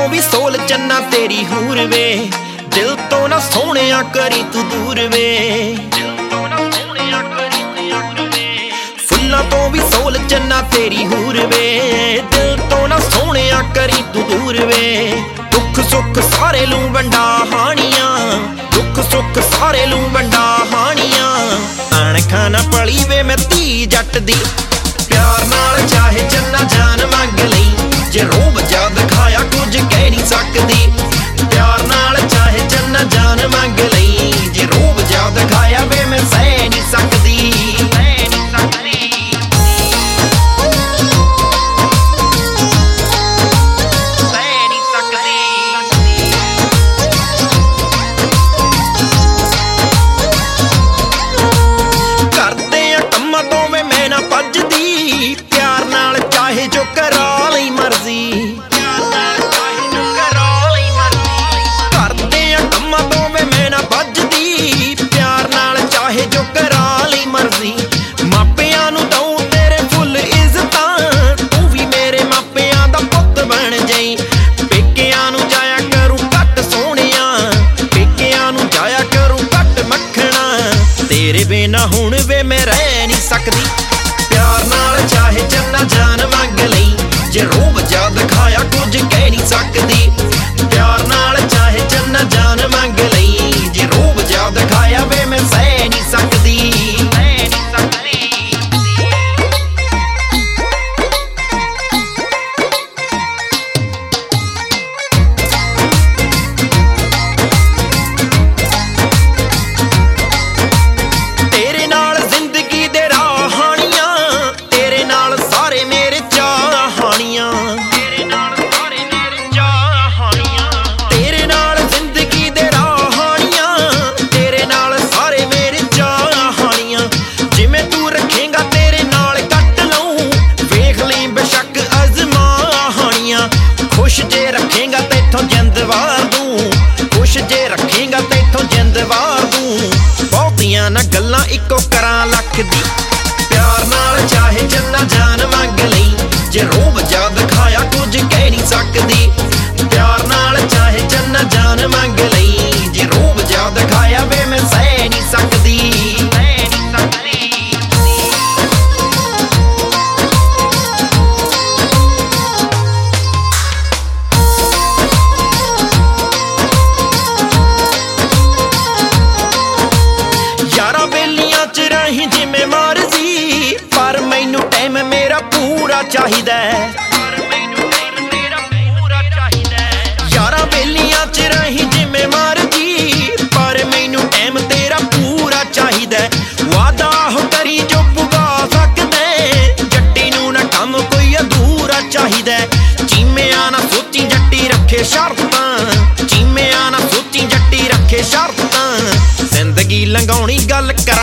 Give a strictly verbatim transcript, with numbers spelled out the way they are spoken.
भी सोल चन्ना तेरी हूर वे, दिल तो ना सोहणिया करी तू दूर वे। फुल्लां तो भी सोल चन्ना तेरी हूर वे, दिल तो ना सोहणिया करी तू दूर वे। दुख सुख सारे लूं वंडा हानियां, दुख सुख सारे लूं वंडा हानियां। अणखा ना पली वे मैं धी जट दी, प्यार नाल चाहे चन्ना जान मंग लई। जे रूप जा दिखाया कुछ कह नहीं सकदी, प्यार नाल चाहे चन्ना जान मंग लई। जे रूप जा दिखाया वे मैं सह नहीं सकदी। करदे आ कम्मां तो वे मैं ना भजदी, प्यार नाल चाहे जो करा लई मर्जी। करदे आ कम्मां तो वे मैं ना भजदी, प्यार नाल चाहे जो करा लई मर्जी। मापियां नूं दऊं तेरे फुल इज्जतां, तू भी मेरे मापियां दा पुत्त बन जाई। पेकियां नूं जाया करूं घट सोहणिया, पेकियां नूं जाया करूं घट मक्खणा। तेरे बिना हुण वे मैं रह नहीं सकदी, प्यार नाल चाहे चन्ना जान मंग लई। जे रूप जा दिखाया कुछ कह नहीं सकदी, प्यार नाल चाहे चन्ना जान मंग लई। जे रूप जा दिखाया वे मैं सह नहीं सकदी। तेरे नाल जिंदगी दे राह हानियां, तेरे नाल सारे मेरे चाह हानियां। तेरे नाल सारे मेरे चाह हानियां, तेरे नाल जिंदगी दे राह हानियां, तेरे नाल सारे मेरे चाह हानियां। जिवें तू रखेगा तेरे नाल कट लऊं, वेख लई बेशक अज़मा हानियां। खुश जे रखेगा तैथों जिंद वार दूं, खुश जे रखेगा तैथों जिंद वार दूं। बहुतियां ना गल्लां इक्को करां लख दी, प्यार नाल चाहे चन्ना जान मंग लई। जे रूप जा दिखाया कुछ कह नहीं सकदी, प्यार नाल चाहे चन्ना जान मंग लई। जे रूप जा दिखाया वे मैं सह नहीं सकदी। यारा बेलियां च रही जिमें मर्जी, पर मैनू टाइम मेरा पूरा चाहिदा है। यारा बेलियां च रही जिमें मर्जी, पर मैनू टाइम तेरा पूरा चाहिदा है। वादा हो करी जो पुगा सकदे, जट्टी नूं ना कम कोई अधूरा चाहिदा है। चीमिया ना सोची जट्टी रखे शर्तां, चीमिया ना सोची जट्टी रखे शर्तां। जिंदगी लंघाउणी गल कर